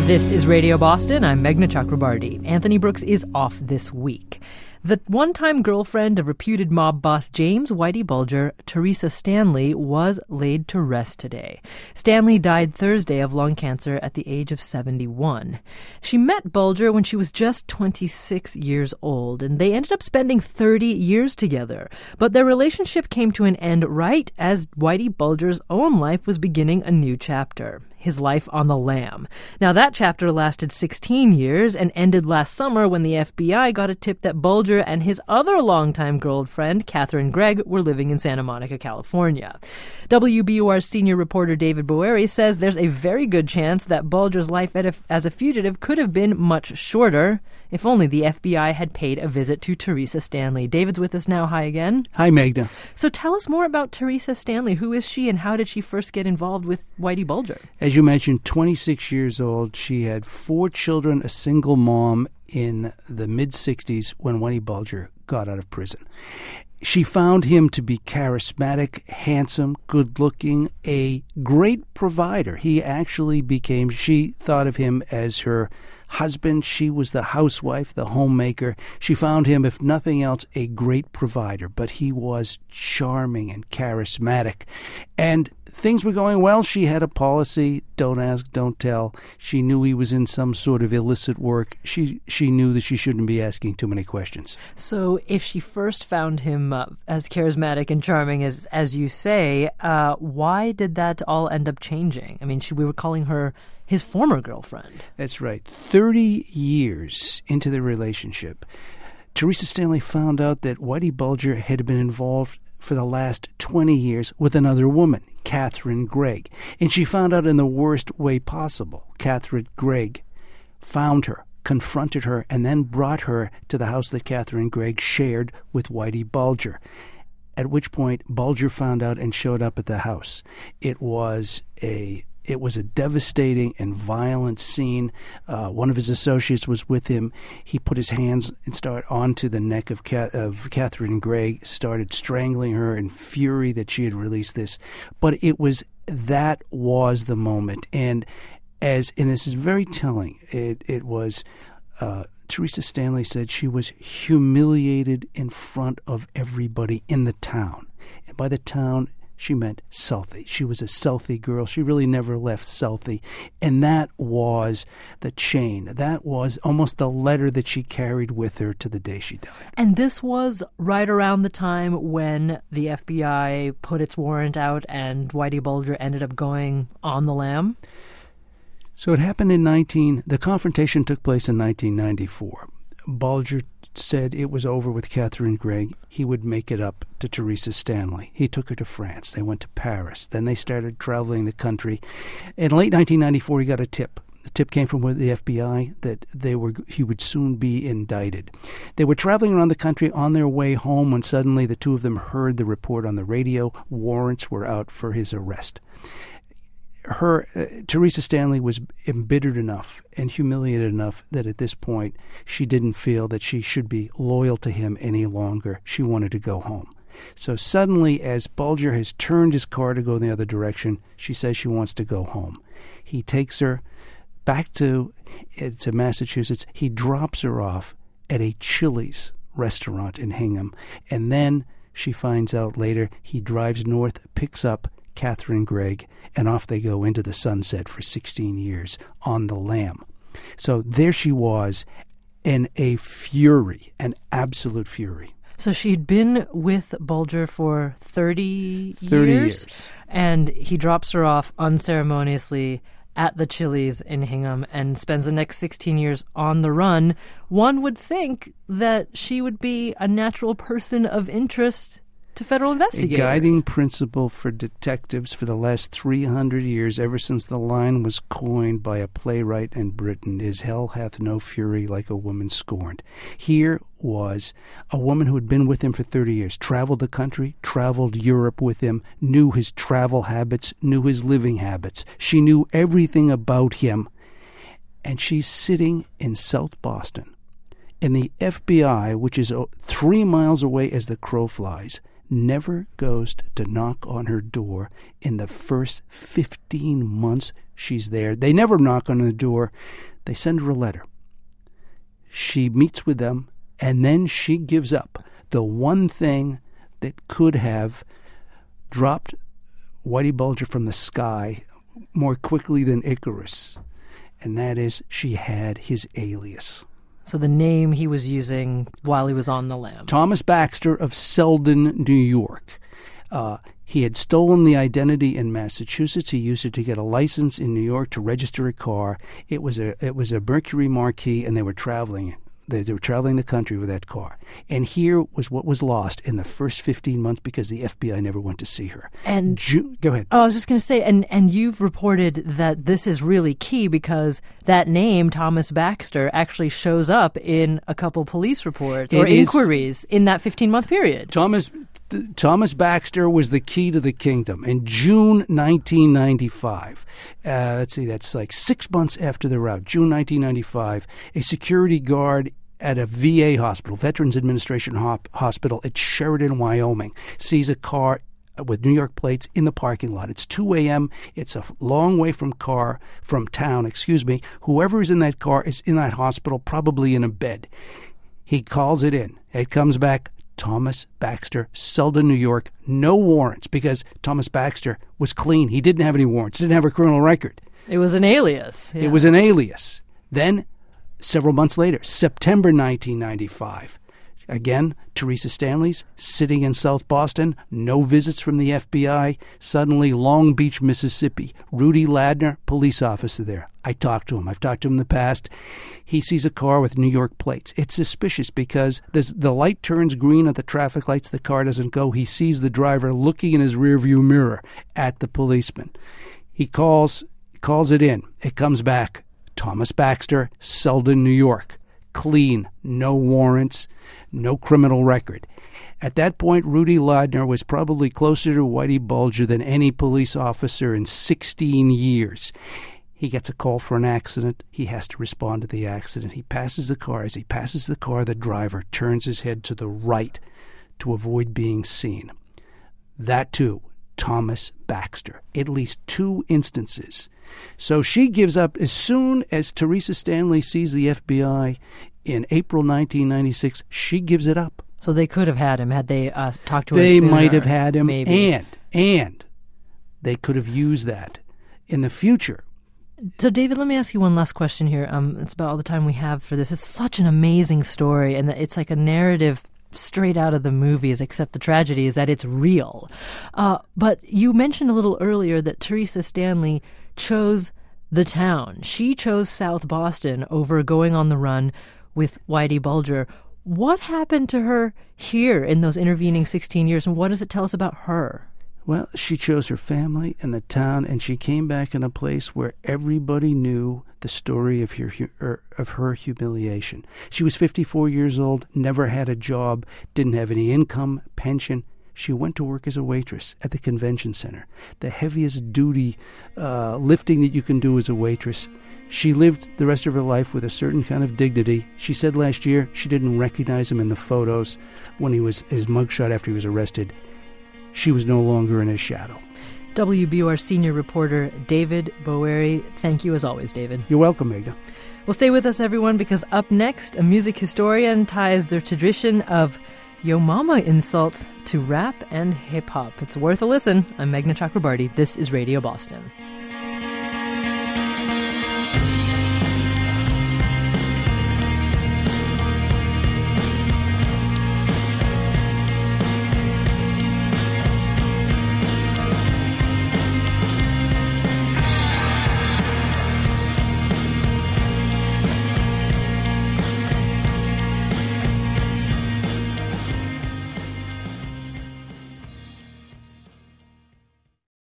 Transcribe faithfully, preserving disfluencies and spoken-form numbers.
This is Radio Boston. I'm Meghna Chakrabarti. Anthony Brooks is off this week. The one-time girlfriend of reputed mob boss James Whitey Bulger, Teresa Stanley, was laid to rest today. Stanley died Thursday of lung cancer at the age of seventy-one. She met Bulger when she was just twenty-six years old, and they ended up spending thirty years together. But their relationship came to an end right as Whitey Bulger's own life was beginning a new chapter. His life on the lam. Now, that chapter lasted sixteen years and ended last summer when the F B I got a tip that Bulger and his other longtime girlfriend, Catherine Gregg, were living in Santa Monica, California. W B U R senior reporter David Boeri says there's a very good chance that Bulger's life as a fugitive could have been much shorter if only the F B I had paid a visit to Teresa Stanley. David's with us now. Hi again. Hi, Meghna. So tell us more about Teresa Stanley. Who is she and how did she first get involved with Whitey Bulger? As you mentioned, twenty-six years old. She had four children, a single mom in the mid-sixties when Whitey Bulger got out of prison. She found him to be charismatic, handsome, good-looking, a great provider. He actually became, she thought of him as her husband. She was the housewife, the homemaker. She found him, if nothing else, a great provider. But he was charming and charismatic. And things were going well. She had a policy, don't ask, don't tell. She knew he was in some sort of illicit work. She she knew that she shouldn't be asking too many questions. So if she first found him uh, as charismatic and charming as as you say, uh, why did that all end up changing? I mean, she, we were calling her his former girlfriend. That's right. Thirty years into the relationship, Teresa Stanley found out that Whitey Bulger had been involved for the last twenty years with another woman, Catherine Gregg. And she found out in the worst way possible. Catherine Gregg found her, confronted her, and then brought her to the house that Catherine Gregg shared with Whitey Bulger. At which point, Bulger found out and showed up at the house. It was a It was a devastating and violent scene. Uh, one of his associates was with him. He put his hands and started onto the neck of, Ca- of Catherine Gregg, started strangling her in fury that she had released this. But it was, that was the moment. And as, and this is very telling, it, it was, uh, Teresa Stanley said she was humiliated in front of everybody in the town. And by the town, she meant Southie. She was a Southie girl. She really never left Southie. And that was the chain. That was almost the letter that she carried with her to the day she died. And this was right around the time when the F B I put its warrant out and Whitey Bulger ended up going on the lam? So it happened in nineteen... The confrontation took place in nineteen ninety-four. Bulger said it was over with Catherine Gregg. He would make it up to Teresa Stanley. He took her to France. They went to Paris. Then they started traveling the country. In late nineteen ninety-four, he got a tip. The tip came from the F B I that they were he would soon be indicted. They were traveling around the country on their way home when suddenly the two of them heard the report on the radio. Warrants were out for his arrest. Her uh, Teresa Stanley was embittered enough and humiliated enough that at this point she didn't feel that she should be loyal to him any longer. She wanted to go home. So suddenly, as Bulger has turned his car to go in the other direction, she says she wants to go home. He takes her back to to Massachusetts. He drops her off at a Chili's restaurant in Hingham, and then she finds out later he drives north, picks up Catherine Gregg, and off they go into the sunset for sixteen years on the lam. So there she was in a fury, an absolute fury. So she'd been with Bulger for thirty years? thirty years. And he drops her off unceremoniously at the Chili's in Hingham and spends the next sixteen years on the run. One would think that she would be a natural person of interest to federal investigators. A guiding principle for detectives for the last three hundred years, ever since the line was coined by a playwright in Britain, is hell hath no fury like a woman scorned. Here was a woman who had been with him for thirty years, traveled the country, traveled Europe with him, knew his travel habits, knew his living habits. She knew everything about him. And she's sitting in South Boston. And the F B I, which is three miles away as the crow flies, never goes to knock on her door in the first fifteen months she's there. They never knock on the door. They send her a letter. She meets with them, and then she gives up the one thing that could have dropped Whitey Bulger from the sky more quickly than Icarus, and that is she had his alias. So the name he was using while he was on the lam. Thomas Baxter of Selden, New York. Uh, he had stolen the identity in Massachusetts. He used it to get a license in New York to register a car. It was a it was a Mercury Marquis, and they were traveling. They, they were traveling the country with that car. And here was what was lost in the first fifteen months because the F B I never went to see her. And Ju- go ahead. Oh, I was just going to say, and, and you've reported that this is really key because that name, Thomas Baxter, actually shows up in a couple police reports or It is- inquiries in that fifteen-month period. Thomas Thomas Baxter was the key to the kingdom. In June nineteen ninety-five, uh, let's see, that's like six months after the rout, June nineteen ninety-five, a security guard at a V A hospital, Veterans Administration Hop- Hospital at Sheridan, Wyoming, sees a car with New York plates in the parking lot. It's two a.m. It's a long way from car, from town, excuse me. Whoever is in that car is in that hospital, probably in a bed. He calls it in. It comes back, Thomas Baxter, Selden, New York. No warrants because Thomas Baxter was clean. He didn't have any warrants, didn't have a criminal record. It was an alias. Yeah. It was an alias. Then, several months later, September nineteen ninety-five, again, Teresa Stanley's sitting in South Boston, no visits from the F B I. Suddenly, Long Beach, Mississippi, Rudy Ladner, police officer there. I talked to him. I've talked to him in the past. He sees a car with New York plates. It's suspicious because there's, the light turns green at the traffic lights. The car doesn't go. He sees the driver looking in his rearview mirror at the policeman. He calls, calls it in. It comes back. Thomas Baxter, Selden, New York. Clean, no warrants, no criminal record. At that point, Rudy Ladner was probably closer to Whitey Bulger than any police officer in sixteen years. He gets a call for an accident. He has to respond to the accident. He passes the car. As he passes the car, the driver turns his head to the right to avoid being seen. That, too, Thomas Baxter. At least two instances. So she gives up as soon as Teresa Stanley sees the F B I in April nineteen ninety-six. She gives it up. So they could have had him had they uh, talked to her They sooner, might have had him, maybe. and and they could have used that in the future. So, David, let me ask you one last question here. Um, it's about all the time we have for this. It's such an amazing story, and it's like a narrative straight out of the movies, except the tragedy is that it's real. Uh, but you mentioned a little earlier that Teresa Stanley chose the town. She chose South Boston over going on the run with Whitey Bulger. What happened to her here in those intervening sixteen years, and what does it tell us about her? Well, she chose her family and the town, and she came back in a place where everybody knew the story of her, of her humiliation. She was fifty-four years old, never had a job, didn't have any income, pension. She went to work as a waitress at the convention center, the heaviest duty uh, lifting that you can do as a waitress. She lived the rest of her life with a certain kind of dignity. She said last year she didn't recognize him in the photos when he was his mugshot after he was arrested. She was no longer in his shadow. W B U R senior reporter David Boeri, thank you as always, David. You're welcome, Magda. Well, stay with us, everyone, because up next, a music historian ties the tradition of Yo Mama insults to rap and hip-hop. It's worth a listen. I'm Meghna Chakrabarti. This is Radio Boston.